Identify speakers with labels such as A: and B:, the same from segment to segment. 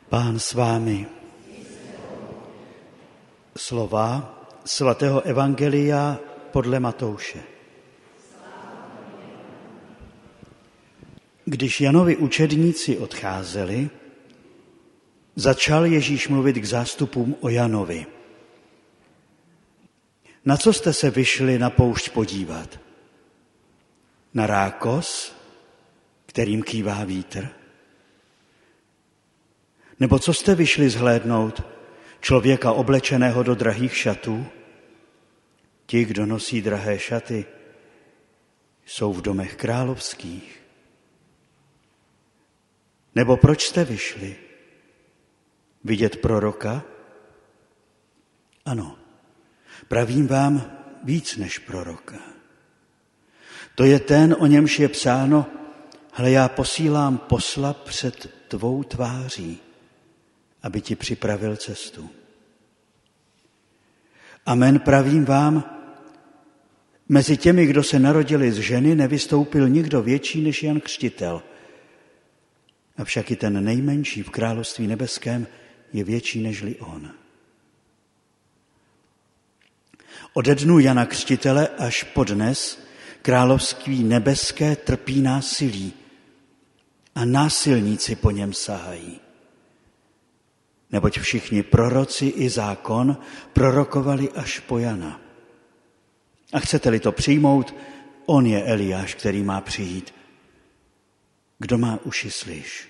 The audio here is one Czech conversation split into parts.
A: Pán s vámi. Slova svatého evangelia podle Matouše. Když Janovi učedníci odcházeli, začal Ježíš mluvit k zástupům o Janovi. Na co jste se vyšli na poušť podívat? Na rákos, kterým kývá vítr? Nebo co jste vyšli zhlédnout? Člověka oblečeného do drahých šatů? Ti, kdo nosí drahé šaty, jsou v domech královských. Nebo proč jste vyšli? Vidět proroka? Ano, pravím vám, víc než proroka. To je ten, o němž je psáno: hle, já posílám posla před tvou tváří, aby ti připravil cestu. Amen, pravím vám, mezi těmi, kdo se narodili z ženy, nevystoupil nikdo větší než Jan Křtitel. Avšak i ten nejmenší v království nebeském je větší nežli on. Ode dnu Jana Křtitele až po dnes království nebeské trpí násilí a násilníci po něm sahají. Neboť všichni proroci i zákon prorokovali až po Jana. A chcete-li to přijmout, on je Eliáš, který má přijít. Kdo má uši, slyš.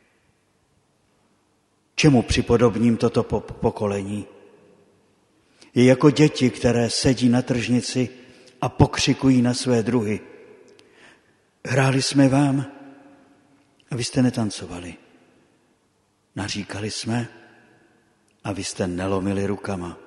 A: Čemu připodobním toto pokolení? Je jako děti, které sedí na tržnici a pokřikují na své druhy. Hráli jsme vám a vy jste netancovali. Naříkali jsme a vy jste nelomili rukama.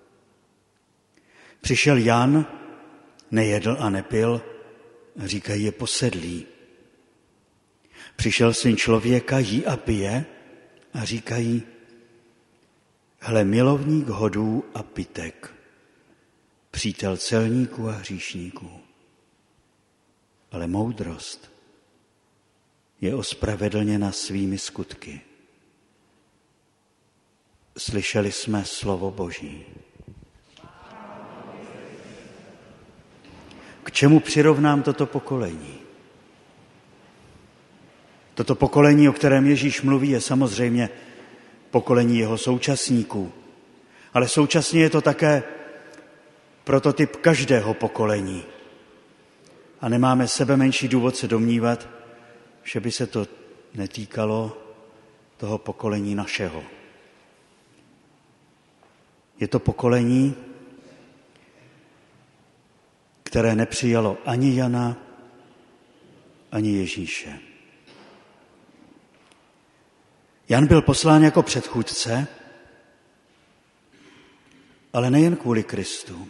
A: Přišel Jan, nejedl a nepil, a říkají, je posedlý. Přišel Syn člověka, jí a pije, a říkají, hle, milovník hodů a pitek, přítel celníků a hříšníků. Ale moudrost je ospravedlněna svými skutky. Slyšeli jsme slovo Boží. K čemu přirovnám toto pokolení? Toto pokolení, o kterém Ježíš mluví, je samozřejmě pokolení jeho současníků. Ale současně je to také prototyp každého pokolení. A nemáme sebemenší důvod se domnívat, že by se to netýkalo toho pokolení našeho. Je to pokolení, které nepřijalo ani Jana, ani Ježíše. Jan byl poslán jako předchůdce, ale nejen kvůli Kristu,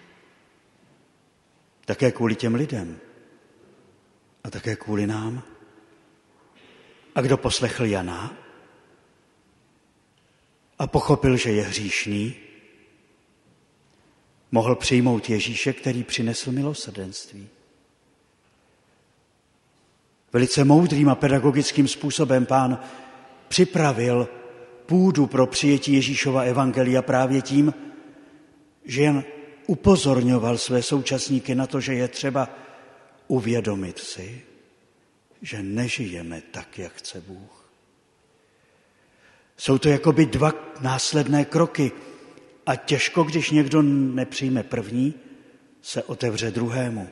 A: také kvůli těm lidem a také kvůli nám. A kdo poslechl Jana a pochopil, že je hříšný, mohl přijmout Ježíše, který přinesl milosrdenství. Velice moudrým a pedagogickým způsobem Pán připravil půdu pro přijetí Ježíšova evangelia právě tím, že jen upozorňoval své současníky na to, že je třeba uvědomit si, že nežijeme tak, jak chce Bůh. Jsou to jakoby dva následné kroky a těžko, když někdo nepřijme první, se otevře druhému.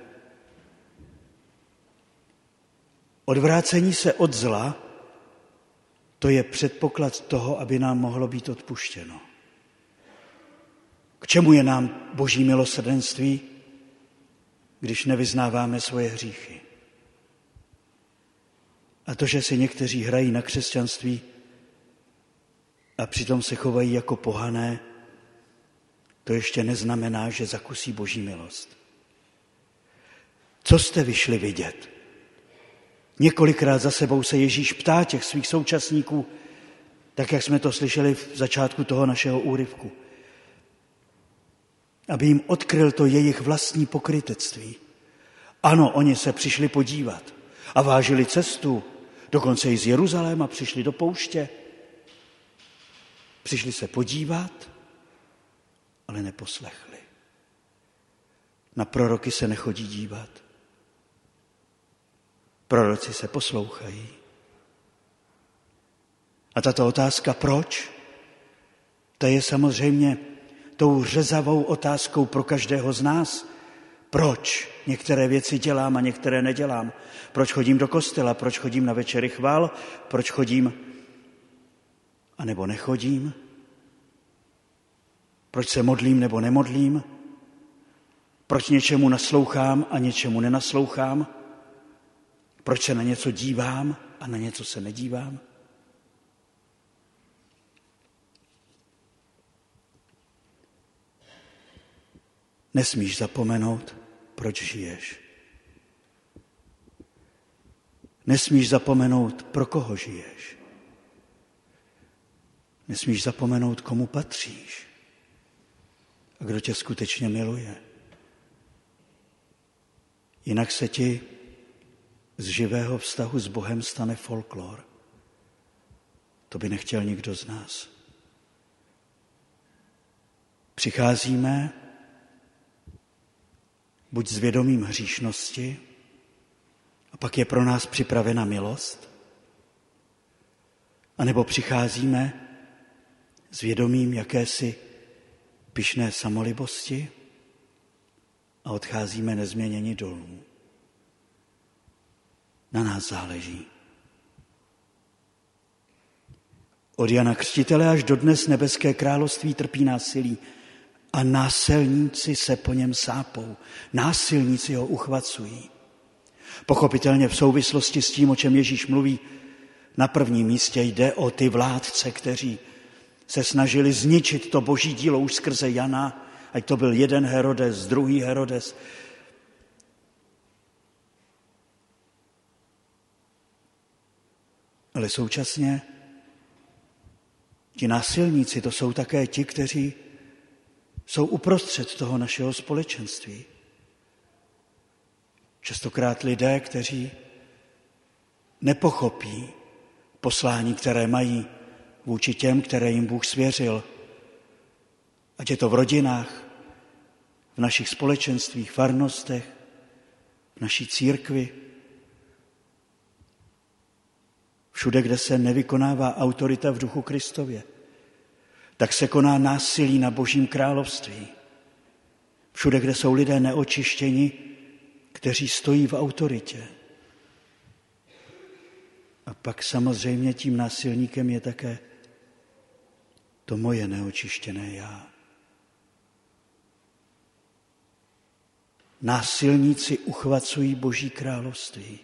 A: Odvrácení se od zla, to je předpoklad toho, aby nám mohlo být odpuštěno. K čemu je nám Boží milosrdenství, když nevyznáváme svoje hříchy? A to, že si někteří hrají na křesťanství a přitom se chovají jako pohané, to ještě neznamená, že zakusí Boží milost. Co jste vyšli vidět? Několikrát za sebou se Ježíš ptá těch svých současníků, tak jak jsme to slyšeli v začátku toho našeho úryvku, aby jim odkryl to jejich vlastní pokrytectví. Ano, oni se přišli podívat a vážili cestu, dokonce i z Jeruzaléma přišli do pouště. Přišli se podívat, ale neposlechli. Na proroky se nechodí dívat. Proroci se poslouchají. A tato otázka proč, to je samozřejmě tou řezavou otázkou pro každého z nás. Proč některé věci dělám a některé nedělám? Proč chodím do kostela? Proč chodím na večery chvál? Proč chodím a nebo nechodím? Proč se modlím nebo nemodlím? Proč něčemu naslouchám a něčemu nenaslouchám? Proč se na něco dívám a na něco se nedívám? Nesmíš zapomenout, proč žiješ. Nesmíš zapomenout, pro koho žiješ. Nesmíš zapomenout, komu patříš a kdo tě skutečně miluje. Jinak se ti z živého vztahu s Bohem stane folklor. To by nechtěl nikdo z nás. Přicházíme buď s vědomím hříšnosti, a pak je pro nás připravena milost, anebo přicházíme s vědomím jakési pyšné samolibosti a odcházíme nezměněni dolů. Na nás záleží. Od Jana Křtitele až dodnes nebeské království trpí násilí a násilníci se po něm sápou. Násilníci ho uchvacují. Pochopitelně v souvislosti s tím, o čem Ježíš mluví, na prvním místě jde o ty vládce, kteří se snažili zničit to boží dílo už skrze Jana, ať to byl jeden Herodes, druhý Herodes. Ale současně ti násilníci, to jsou také ti, kteří jsou uprostřed toho našeho společenství. Častokrát lidé, kteří nepochopí poslání, které mají vůči těm, které jim Bůh svěřil. Ať je to v rodinách, v našich společenstvích, farnostech, v naší církvi. Všude, kde se nevykonává autorita v duchu Kristově, tak se koná násilí na Božím království. Všude, kde jsou lidé neočištěni, kteří stojí v autoritě. A pak samozřejmě tím násilníkem je také to moje neočištěné já. Násilníci uchvacují Boží království,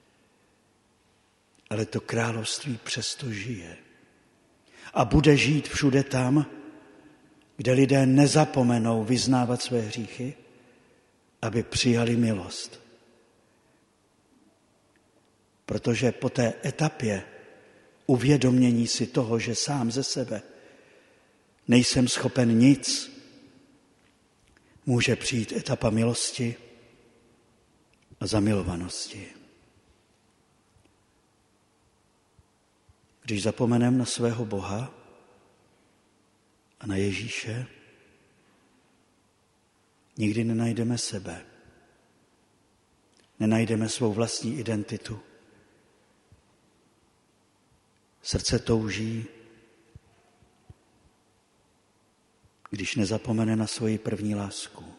A: ale to království přesto žije. A bude žít všude tam, kde lidé nezapomenou vyznávat své hříchy, aby přijali milost. Protože po té etapě uvědomění si toho, že sám ze sebe nejsem schopen nic, může přijít etapa milosti a zamilovanosti. Když zapomeneme na svého Boha a na Ježíše, nikdy nenajdeme sebe. Nenajdeme svou vlastní identitu. Srdce touží, když nezapomene na svoji první lásku.